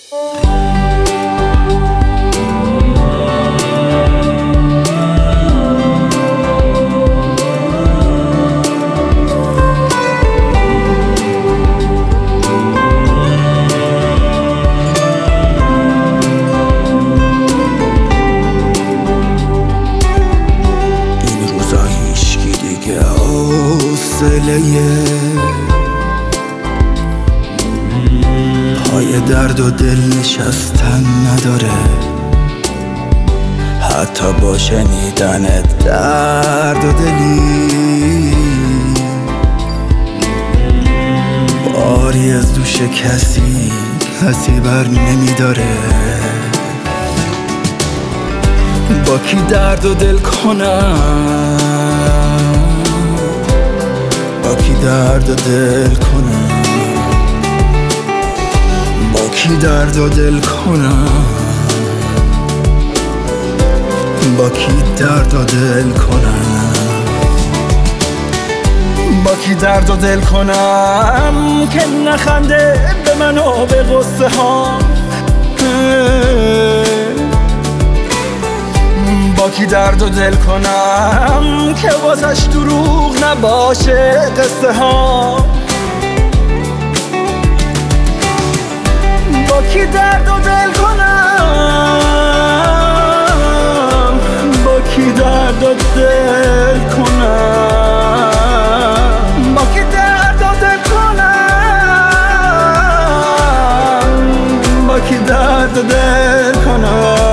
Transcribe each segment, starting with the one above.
پای درد و دل نشستن نداره، حتی با شنیدن درد و دلی. باری از دوش کسی بر نمیداره. با کی درد و دل کنم، با کی درد و دل کنم، با کی درد و دل کنم، با کی درد و دل کنم، با کی درد و دل کنم که نخنده به من و به غصه ها. با کی درد و دل کنم که واسش دروغ نباشه قصه ها. با کی درد و دل کنم، با کی درد و دل کنم، با کی درد و دل کنم، با کی درد و دل کنم.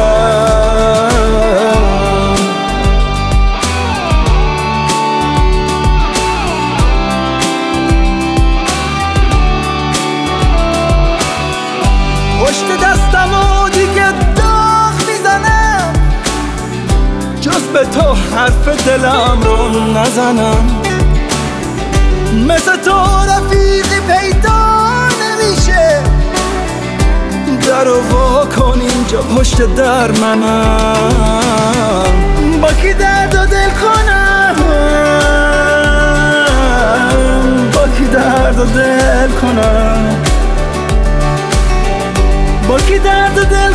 پشت دستم و دیگه داغ میزنم، جز به تو حرف دلم رو نزنم. مثل تو رفیقی پیدا نمیشه، درو وا کن اینجا پشت در منم. با کی درد و دل کنم، با کی درد و دل کنم، با کی درد و دل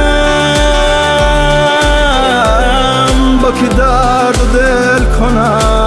کنم، با کی درد و دل کنم.